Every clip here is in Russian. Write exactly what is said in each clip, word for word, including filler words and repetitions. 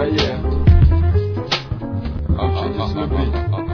свое. Учитесь любить.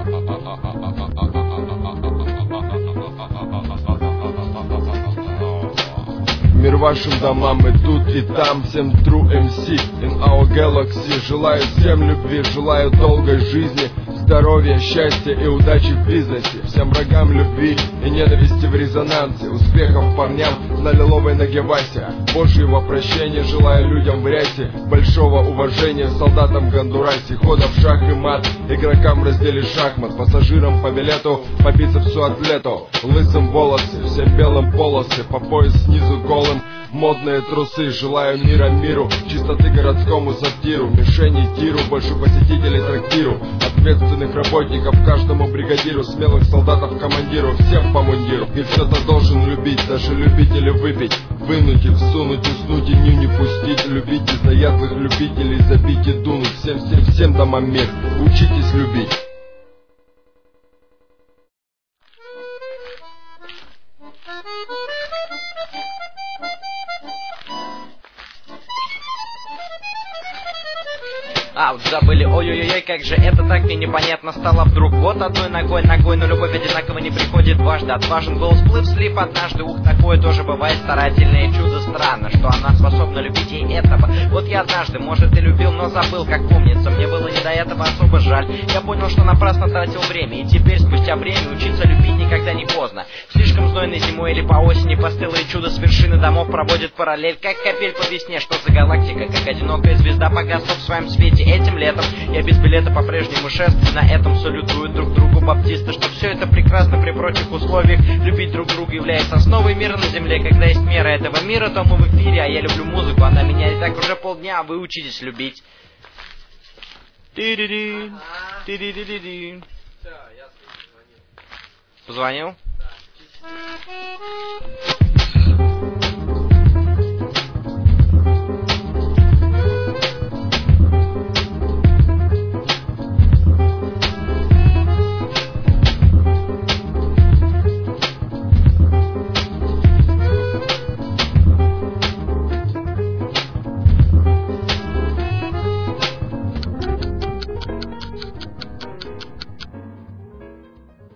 Мир вашим домам и тут и там. Всем True эм си in our galaxy. Желаю всем любви, желаю долгой жизни, здоровья, счастья и удачи в бизнесе. Всем врагам любви и ненависти в резонансе. Успехов парням на лиловой ноге Вася. Божьего прощения желаю людям в рясе. Большого уважения солдатам в Гондурасе. Хода в шах и мат игрокам в разделе шахмат. Пассажирам по билету, по бицепсу атлету. Лысым волосы, всем белым полосы. По пояс снизу голым модные трусы. Желаю мира миру, чистоты городскому сортиру. Мишени тиру, больше посетителей трактиру. Ответственных работников каждому бригадиру. Смелых солдатов командиру, всем по мундиру. И кто-то должен любить, даже любить или выпить. Вынуть и всунуть, уснуть и ню не пустить. Любите заядлых любителей, забить и дунуть. Всем-всем-всем домам мир, учитесь любить. А, вот забыли, ой-ой-ой, как же это так мне непонятно стало вдруг. Вот одной ногой, ногой, но любовь одинаково не приходит дважды. Отважен был сплыв, слип однажды, ух, такое тоже бывает. Старательное чудо, странно, что она способна любить и этого. Вот я однажды, может, и любил, но забыл, как помнится. Мне было не до этого особо жаль. Я понял, что напрасно тратил время, и теперь, спустя время, учиться любить никогда не поздно. Слишком знойной зимой или по осени постылое чудо с вершины домов проводит параллель, как капель по весне. Что за галактика, как одинокая звезда погасла в своем свете. Этим летом я без билета по-прежнему шествую. На этом салютуют друг другу баптисты. Что все это прекрасно при прочих условиях. Любить друг друга является основой мира на земле. Когда есть мера этого мира, то мы в эфире. А я люблю музыку, она меня и так уже полдня. А вы учитесь любить. Позвонил?